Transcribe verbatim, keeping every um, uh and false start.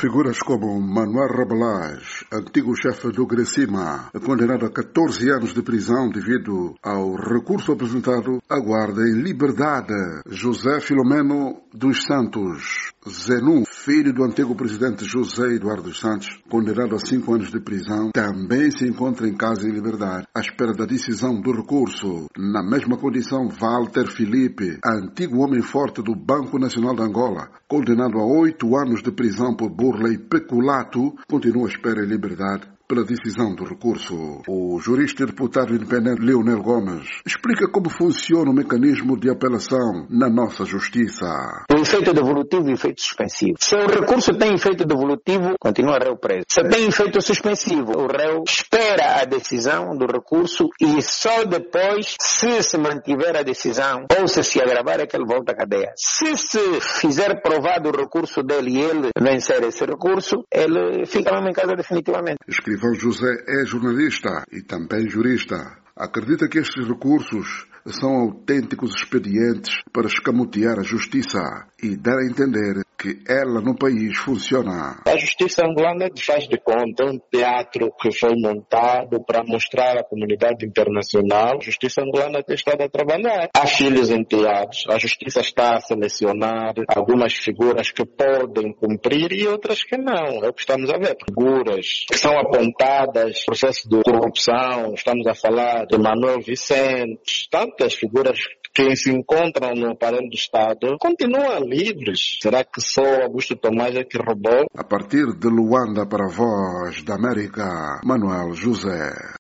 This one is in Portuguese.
Figuras como Manuel Rabelais, antigo chefe do Grecima, condenado a catorze anos de prisão devido ao recurso apresentado, aguarda em liberdade José Filomeno dos Santos Zenu, filho do antigo presidente José Eduardo dos Santos, condenado a cinco anos de prisão, também se encontra em casa em liberdade, à espera da decisão do recurso. Na mesma condição, Walter Filipe, antigo homem forte do Banco Nacional de Angola, condenado a oito anos de prisão por burla e peculato, continua à espera em liberdade pela decisão do recurso. O jurista e deputado independente Leonel Gomes explica como funciona o mecanismo de apelação na nossa justiça. O efeito devolutivo e efeito suspensivo. Se o recurso tem efeito devolutivo, continua o réu preso. Se tem efeito suspensivo, o réu espera a decisão do recurso e só depois, se se mantiver a decisão ou se se agravar, é que ele volta à cadeia. Se se fizer provado o recurso dele e ele vencer esse recurso, ele fica mesmo em casa definitivamente. Escrivão José é jornalista e também jurista. Acredita que estes recursos são autênticos expedientes para escamotear a justiça e dar a entender que ela no país funciona. A justiça angolana faz de conta um teatro que foi montado para mostrar à comunidade internacional. A justiça angolana tem estado a trabalhar. Há filhos enteados. A justiça está a selecionar algumas figuras que podem cumprir e outras que não. É o que estamos a ver. Figuras que são apontadas, processo de corrupção. Estamos a falar de Manuel Vicente, tantas figuras que se encontram no aparelho do Estado continuam livres. Será que só Augusto Tomás é que roubou? A partir de Luanda para a Voz da América, Manuel José.